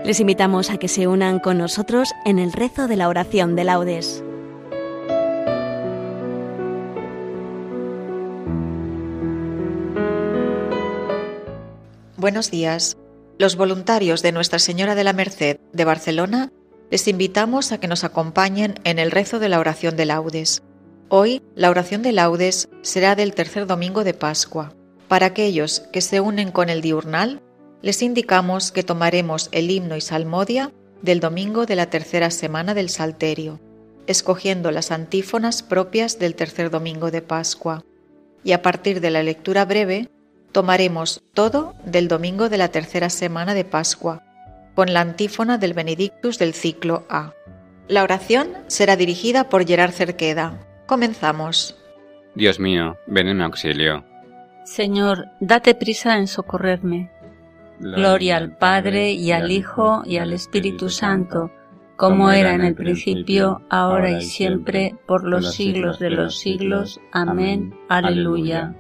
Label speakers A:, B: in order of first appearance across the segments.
A: Les invitamos a que se unan con nosotros en el rezo de la oración de laudes.
B: Buenos días. Los voluntarios de Nuestra Señora de la Merced de Barcelona les invitamos a que nos acompañen en el rezo de la oración de laudes. Hoy, la oración de laudes será del tercer domingo de Pascua. Para aquellos que se unen con el diurnal, les indicamos que tomaremos el himno y salmodia del domingo de la tercera semana del Salterio, escogiendo las antífonas propias del tercer domingo de Pascua. Y a partir de la lectura breve, tomaremos todo del domingo de la tercera semana de Pascua, con la antífona del Benedictus del ciclo A. La oración será dirigida por Gerard Cerqueda. Comenzamos.
C: Dios mío, ven en mi auxilio.
D: Señor, date prisa en socorrerme. Gloria al Padre, y al Hijo, y al Espíritu Santo, como era en el principio, ahora y siempre, por los siglos de los siglos. Amén. Aleluya.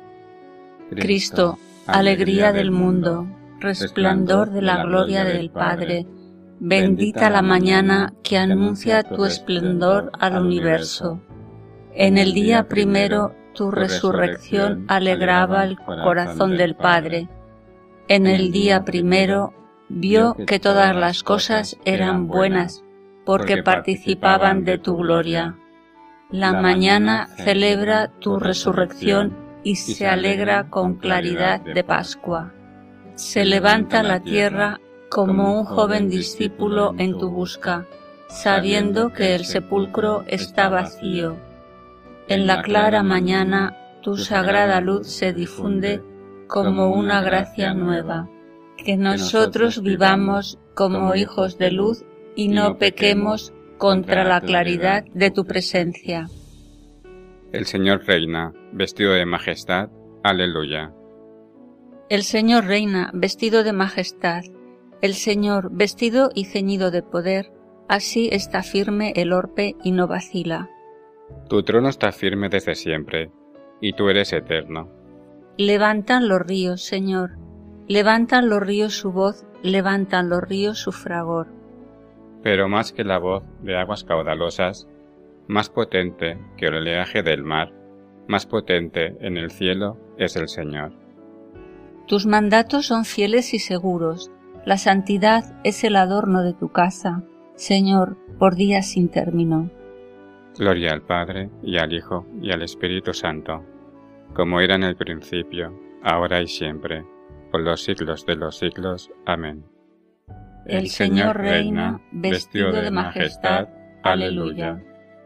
D: Cristo, alegría del mundo, resplandor de la gloria del Padre, bendita la mañana que anuncia tu esplendor al universo. En el día primero, tu resurrección alegraba el corazón del Padre. En el día primero vio que todas las cosas eran buenas, porque participaban de tu gloria. La mañana celebra tu resurrección y se alegra con claridad de Pascua. Se levanta la tierra como un joven discípulo en tu busca, sabiendo que el sepulcro está vacío. En la clara mañana tu sagrada luz se difunde como una gracia nueva. Que nosotros vivamos como hijos de luz y no pequemos contra la claridad de tu presencia.
C: El Señor reina, vestido de majestad. Aleluya.
D: El Señor reina, vestido de majestad. El Señor, vestido y ceñido de poder. Así está firme el orbe y no vacila.
C: Tu trono está firme desde siempre, y tú eres eterno.
D: Levantan los ríos, Señor. Levantan los ríos su voz, levantan los ríos su fragor.
C: Pero más que la voz de aguas caudalosas, más potente que el oleaje del mar, más potente en el cielo es el Señor.
D: Tus mandatos son fieles y seguros. La santidad es el adorno de tu casa, Señor, por días sin término.
C: Gloria al Padre, y al Hijo, y al Espíritu Santo, como era en el principio, ahora y siempre, por los siglos de los siglos. Amén.
D: El Señor reina, vestido de majestad. Aleluya.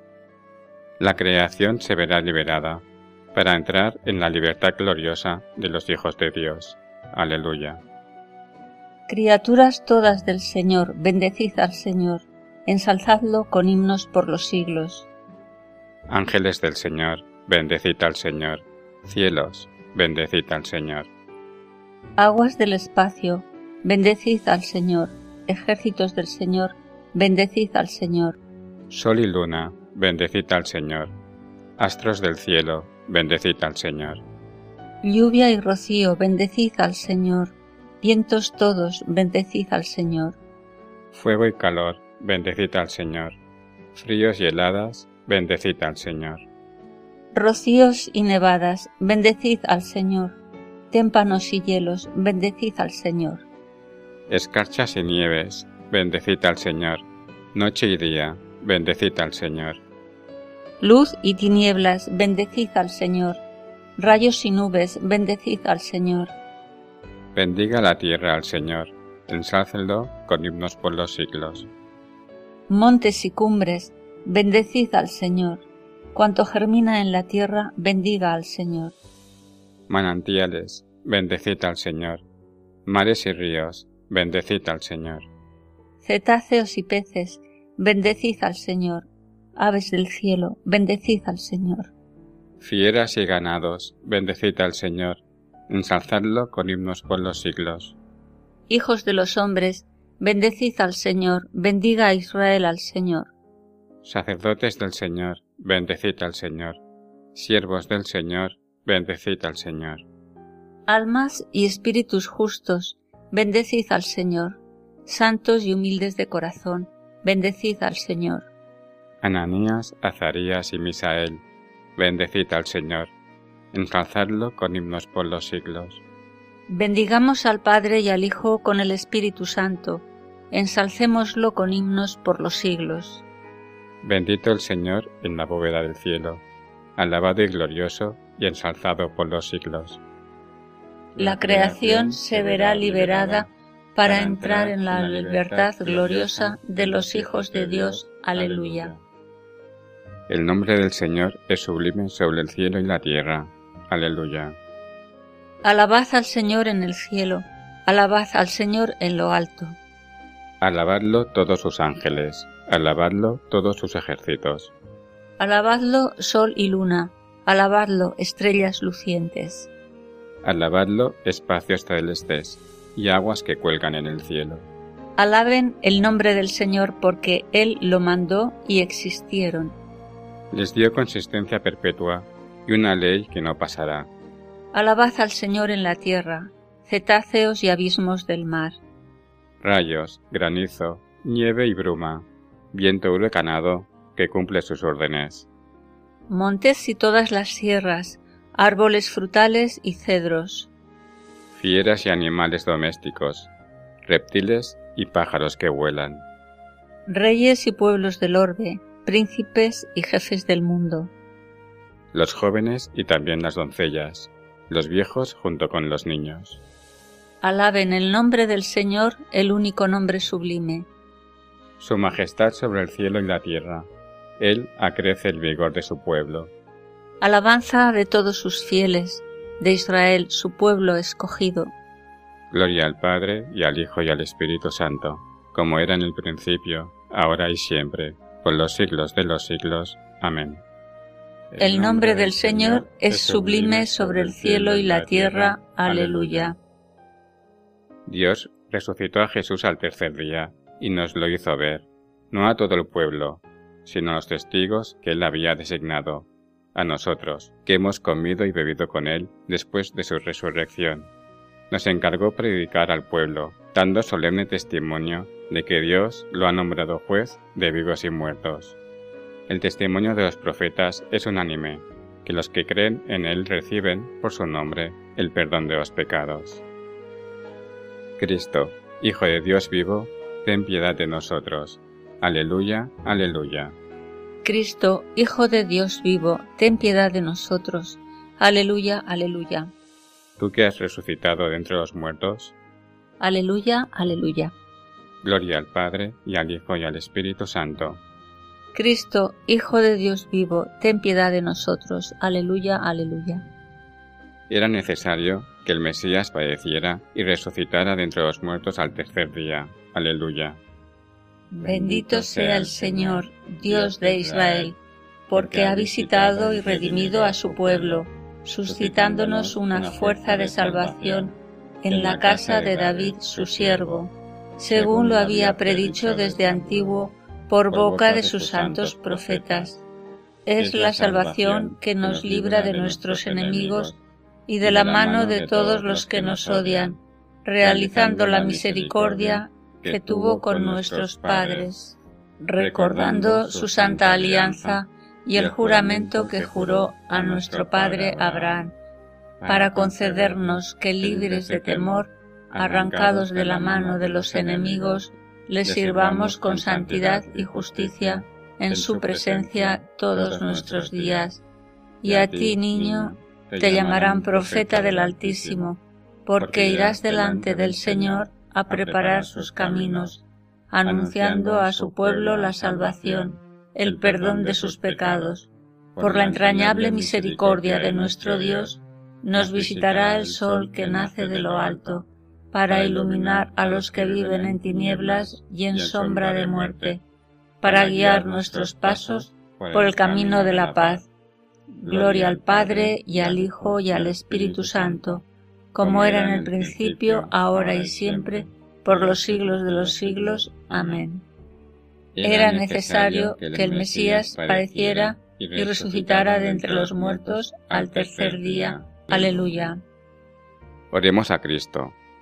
C: La creación se verá liberada, para entrar en la libertad gloriosa de los hijos de Dios. Aleluya.
D: Criaturas todas del Señor, bendecid al Señor, ensalzadlo con himnos por los siglos.
C: Ángeles del Señor, bendecid al Señor. Cielos, bendecid al Señor.
D: Aguas del espacio, bendecid al Señor. Ejércitos del Señor, bendecid al Señor.
C: Sol y luna, bendecid al Señor. Astros del cielo, bendecid al Señor.
D: Lluvia y rocío, bendecid al Señor. Vientos todos, bendecid al Señor.
C: Fuego y calor, bendecid al Señor. Fríos y heladas, bendecid al Señor.
D: Rocíos y nevadas, bendecid al Señor. Témpanos y hielos, bendecid al Señor.
C: Escarchas y nieves, bendecid al Señor. Noche y día, bendecid al Señor.
D: Luz y tinieblas, bendecid al Señor. Rayos y nubes, bendecid al Señor.
C: Bendiga la tierra al Señor, ensálcenlo con himnos por los siglos.
D: Montes y cumbres, bendecid al Señor. Cuanto germina en la tierra, bendiga al Señor.
C: Manantiales, bendecid al Señor. Mares y ríos, bendecid al Señor.
D: Cetáceos y peces, bendecid al Señor. Aves del cielo, bendecid al Señor.
C: Fieras y ganados, bendecid al Señor, ensalzadlo con himnos por los siglos.
D: Hijos de los hombres, bendecid al Señor, bendiga a Israel al Señor.
C: Sacerdotes del Señor, bendecid al Señor. Siervos del Señor, bendecid al Señor.
D: Almas y espíritus justos, bendecid al Señor. santos y humildes de corazón, bendecid al Señor.
C: Ananías, Azarías y Misael, bendecid al Señor, ensalzadlo con himnos por los siglos.
D: Bendigamos al Padre y al Hijo con el Espíritu Santo, ensalcémoslo con himnos por los siglos.
C: Bendito el Señor en la bóveda del cielo, alabado y glorioso y ensalzado por los siglos.
D: La creación se verá liberada para entrar en la libertad gloriosa de los hijos de Dios. Aleluya.
C: El nombre del Señor es sublime sobre el cielo y la tierra. Aleluya.
D: Alabad al Señor en el cielo, alabad al Señor en lo alto.
C: Alabadlo todos sus ángeles, alabadlo todos sus ejércitos.
D: Alabadlo sol y luna, alabadlo estrellas lucientes.
C: Alabadlo espacios celestes y aguas que cuelgan en el cielo.
D: Alaben el nombre del Señor porque Él lo mandó y existieron.
C: Les dio consistencia perpetua y una ley que no pasará.
D: Alabad al Señor en la tierra, cetáceos y abismos del mar.
C: Rayos, granizo, nieve y bruma, viento huracanado que cumple sus órdenes.
D: Montes y todas las sierras, árboles frutales y cedros.
C: Fieras y animales domésticos, reptiles y pájaros que vuelan.
D: Reyes y pueblos del orbe, príncipes y jefes del mundo.
C: Los jóvenes y también las doncellas, los viejos junto con los niños.
D: Alaben el nombre del Señor, el único nombre sublime.
C: Su majestad sobre el cielo y la tierra. Él acrece el vigor de su pueblo.
D: Alabanza de todos sus fieles, de Israel, su pueblo escogido.
C: Gloria al Padre, y al Hijo, y al Espíritu Santo, como era en el principio, ahora y siempre, por los siglos de los siglos. Amén.
D: El nombre del Señor es sublime sobre el cielo y la tierra. Aleluya.
C: Dios resucitó a Jesús al tercer día, y nos lo hizo ver, no a todo el pueblo, sino a los testigos que Él había designado, a nosotros, que hemos comido y bebido con Él después de su resurrección. Nos encargó predicar al pueblo, dando solemne testimonio de que Dios lo ha nombrado juez de vivos y muertos. El testimonio de los profetas es unánime, que los que creen en Él reciben, por su nombre, el perdón de los pecados. Cristo, Hijo de Dios vivo, ten piedad de nosotros. Aleluya, aleluya.
D: Cristo, Hijo de Dios vivo, ten piedad de nosotros. Aleluya, aleluya.
C: Tú que has resucitado de entre los muertos.
D: Aleluya, aleluya.
C: Gloria al Padre, y al Hijo, y al Espíritu Santo.
D: Cristo, Hijo de Dios vivo, ten piedad de nosotros. Aleluya, aleluya.
C: Era necesario que el Mesías padeciera y resucitara de entre los muertos al tercer día. Aleluya.
D: Bendito sea el Señor, Dios de Israel, porque ha visitado y redimido a su pueblo, suscitándonos una fuerza de salvación en la casa de David su siervo, según lo había predicho desde antiguo por boca de sus santos profetas. Es la salvación que nos libra de nuestros enemigos y de la mano de todos los que nos odian, realizando la misericordia que tuvo con nuestros padres, recordando su santa alianza y el juramento que juró a nuestro padre Abraham, para concedernos que libres de temor, arrancados de la mano de los enemigos, les sirvamos con santidad y justicia en su presencia todos nuestros días. Y a ti, niño, te llamarán profeta del Altísimo, porque irás delante del Señor a preparar sus caminos, anunciando a su pueblo la salvación, el perdón de sus pecados. Por la entrañable misericordia de nuestro Dios, nos visitará el sol que nace de lo alto, para iluminar a los que viven en tinieblas y en sombra de muerte, para guiar nuestros pasos por el camino de la paz. Gloria al Padre, y al Hijo, y al Espíritu Santo, como era en el principio, ahora y siempre, por los siglos de los siglos. Amén. Era necesario que el Mesías padeciera y resucitara de entre los muertos al tercer día. Aleluya.
C: Oremos a Cristo,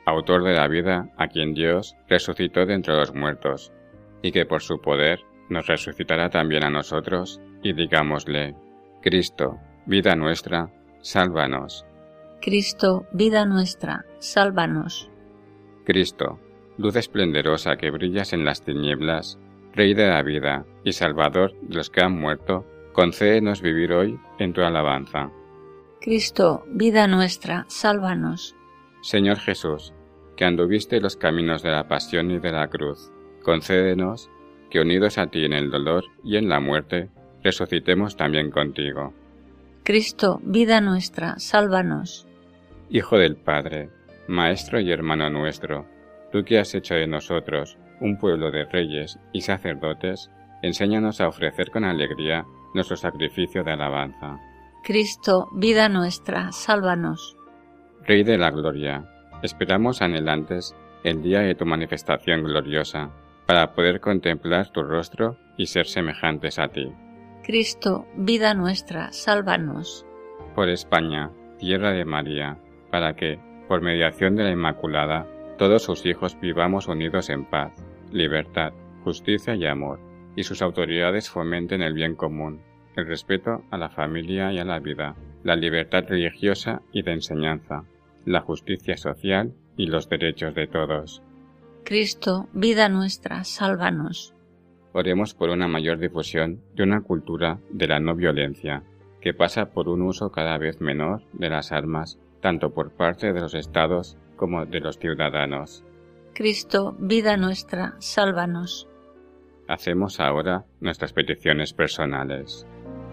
C: autor de la vida, a quien Dios resucitó de entre los muertos, y que por su poder nos resucitará también a nosotros, y digámosle: Cristo, vida nuestra, sálvanos.
D: Cristo, vida nuestra, sálvanos.
C: Cristo, luz esplendorosa que brillas en las tinieblas, Rey de la vida y Salvador de los que han muerto, concédenos vivir hoy en tu alabanza.
D: Cristo, vida nuestra, sálvanos.
C: Señor Jesús, que anduviste los caminos de la pasión y de la cruz, concédenos que unidos a ti en el dolor y en la muerte, resucitemos también contigo.
D: Cristo, vida nuestra, sálvanos.
C: Hijo del Padre, Maestro y hermano nuestro, tú que has hecho de nosotros un pueblo de reyes y sacerdotes, enséñanos a ofrecer con alegría nuestro sacrificio de alabanza.
D: Cristo, vida nuestra, sálvanos.
C: Rey de la gloria, esperamos anhelantes el día de tu manifestación gloriosa, para poder contemplar tu rostro y ser semejantes a ti.
D: Cristo, vida nuestra, sálvanos.
C: Por España, tierra de María, para que, por mediación de la Inmaculada, todos sus hijos vivamos unidos en paz, libertad, justicia y amor, y sus autoridades fomenten el bien común, el respeto a la familia y a la vida, la libertad religiosa y de enseñanza, la justicia social y los derechos de todos.
D: Cristo, vida nuestra, sálvanos.
C: Oremos por una mayor difusión de una cultura de la no violencia, que pasa por un uso cada vez menor de las armas, tanto por parte de los estados como de los ciudadanos.
D: Cristo, vida nuestra, sálvanos.
C: Hacemos ahora nuestras peticiones personales.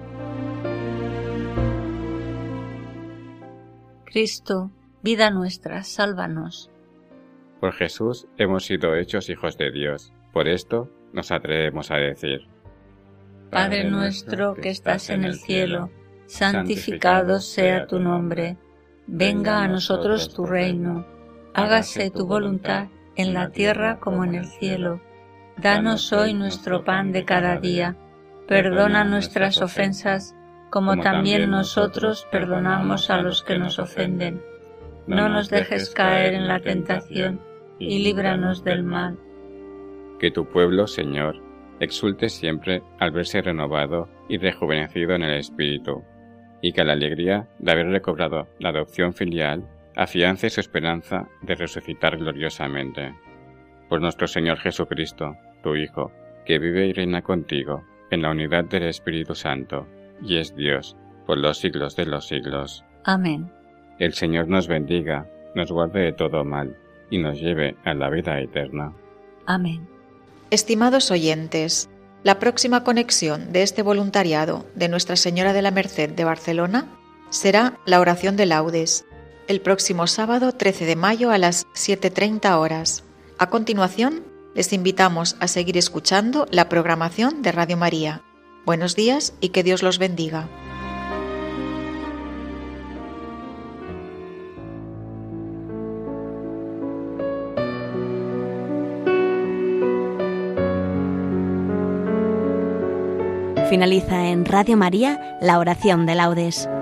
D: Cristo, vida nuestra, sálvanos.
C: Por Jesús hemos sido hechos hijos de Dios, por esto nos atrevemos a decir:
D: Padre nuestro que estás en el cielo, santificado sea tu nombre. Venga a nosotros tu reino. Hágase tu voluntad en la tierra como en el cielo. Danos hoy nuestro pan de cada día. Perdona nuestras ofensas, como también nosotros perdonamos a los que nos ofenden. No nos dejes caer en la tentación, y líbranos del mal.
C: Que tu pueblo, Señor, exulte siempre al verse renovado y rejuvenecido en el Espíritu, y que la alegría de haber recobrado la adopción filial afiance su esperanza de resucitar gloriosamente. Por nuestro Señor Jesucristo, tu Hijo, que vive y reina contigo en la unidad del Espíritu Santo, y es Dios por los siglos de los siglos.
D: Amén.
C: El Señor nos bendiga, nos guarde de todo mal, y nos lleve a la vida eterna.
D: Amén.
B: Estimados oyentes, la próxima conexión de este voluntariado de Nuestra Señora de la Merced de Barcelona será la oración de laudes, el próximo sábado 13 de mayo a las 7:30 horas. A continuación, les invitamos a seguir escuchando la programación de Radio María. Buenos días y que Dios los bendiga.
A: Finaliza en Radio María la oración de laudes.